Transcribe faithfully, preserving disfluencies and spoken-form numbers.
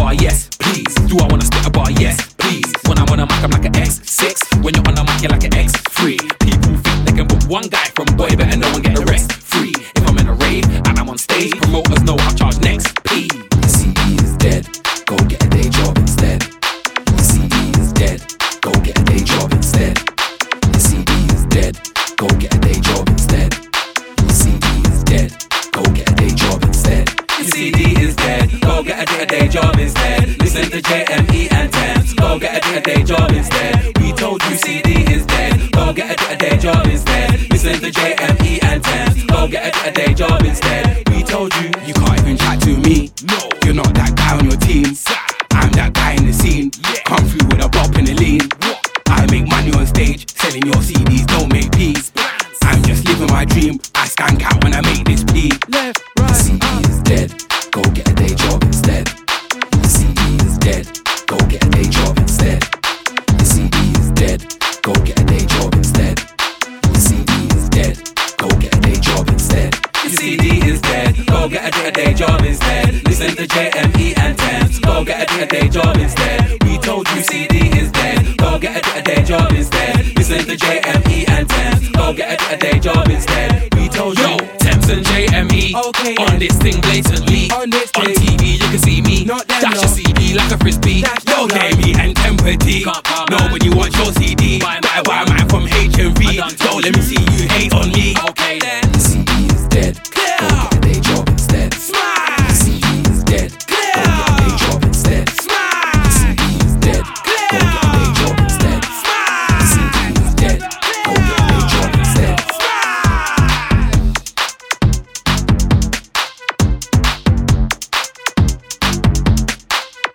bar? Yes, please. Do I wanna spit a bar? Yes, please. When I'm on a mic, I'm like an X six. When you're on a mic, you're like an X three. People think they can book one guy from boy, better no one get the rest free. If I'm in a rave and I'm on stage, promoters know I'll charge next. P. The C D is dead, go get a day job instead. The C D is dead, go get a day job instead. The C D is dead, go get a day job instead. The C D is dead, go get a day job instead. The C D is dead, go get a, a day job instead. Listen to J M E and Thames, go get a, a day job instead. We told you C D is dead, go get a, a day job instead. Listen to J M E and Thames, go get a, a day job instead. We told you. You can't even chat to me. No, you're not that guy on your team. I'm that guy in the scene. Yeah. Come through with a bop and a lean. What? I make money on stage, selling your C Ds, don't make peace. I'm just living my dream. I skank out when I make this plea. Left, right, the C D is dead, go get a day job instead. The C D is dead, go get a day job instead. The C D is dead, go get a day job instead. The C D is dead, go get a day job instead. The C D is dead, go get a, a day job instead. Listen to J M E and Thames, go get a, a day job instead. We told you C D is dead, go get a, a day job instead. Listen to J M E and Thames, go get a, a day job instead. We told you. Yo, Thames and J M E, Okay, on this thing blatantly. On this on thing. T V you can see me, Not them, dash no. your C D like a frisbee. Dash Yo, them, K no. me and Tempety. Can't buy Nobody wants your C D. Buy Buy, my buy mine from H M V. I done Yo, told let me you. see you hate on